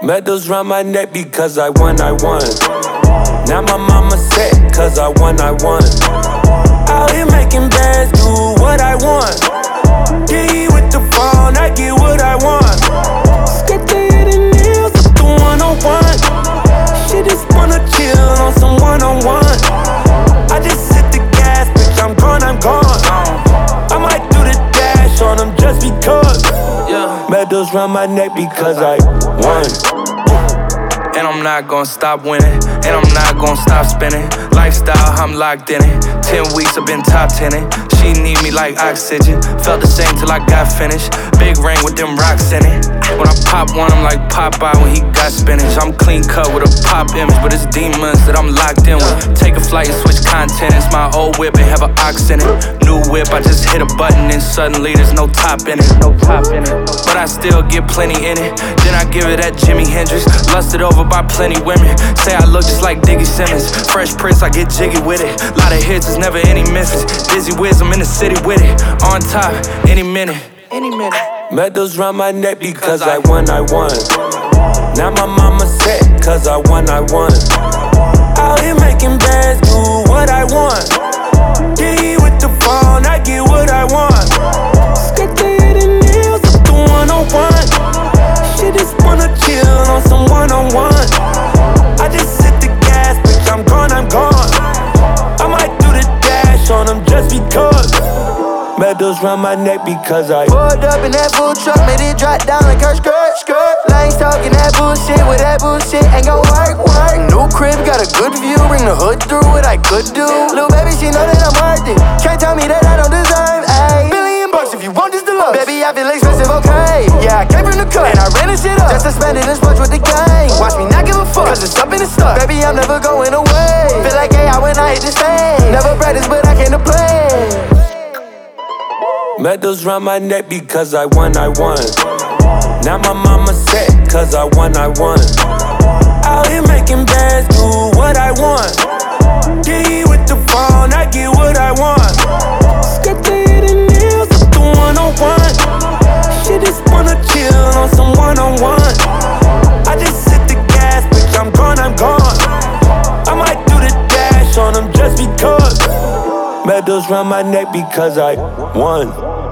Medals round my neck because I won. Now my mama set cause I won. Out here making bands, do what I want. Get with the phone, I get what I want. Skip the hidden nails with the 101. She just wanna chill on some one-on-one. I just hit the gas, bitch, I'm gone. I might do the dash on them just because. Medals round my neck because I won. And I'm not gonna stop winning, and I'm not gonna stop spinning. Lifestyle, I'm locked in it. 10 weeks, I've been top 10ing. She need me like oxygen. Felt the same till I got finished. Big ring with them rocks in it. When I pop one, I'm like Popeye when he got spinach. I'm clean cut with a pop image, but it's demons that I'm locked in with. Take a flight and switch content. It's my old whip, it have an ox in it. New whip, I just hit a button and suddenly there's no top in it. But I still get plenty in it. Then I give it that Jimi Hendrix. Lusted over by plenty women. Say I look just like Diggy Simmons. Fresh Prince, I get jiggy with it. Lot of hits, there's never any misses. Dizzy Wiz, I'm in the city with it. On top, any minute. Medals round my neck because I won. Now my mama set cause I won. Out here making bands, do what I want. Get with the phone, I get what I want. Skip the hidden nails with the 101. She just wanna chill on some one-on-one. I just hit the gas, bitch, I'm gone. I might do the dash on them just because. Medals round my neck because I pulled up in that full truck, made it drop down like her skirt. Lanes talking that bullshit, with that bullshit ain't gon' work. New crib, got a good view, bring the hood through what I could do. Little baby, she know that I'm worth it. Can't tell me that I don't deserve $1 billion if you want this deluxe. Baby, I feel expensive, okay. Yeah, I came from the cut, and I ran this shit up just to spend it and splurge with the gang. Watch me not give a fuck, cause it's up in the stuff. Baby, I'm never going away. Feel like AI when I hit the stage. Never practice, but I came to play. Medals round my neck because I won. Now my mama set cause I won. Out here making bands, do what I want. Get with the phone, I get what I want. Skip the hidden nails with the 101. She just wanna chill on some one-on-one. I just hit the gas, bitch, I'm gone. I might do the dash on them just because. Medals round my neck because I won.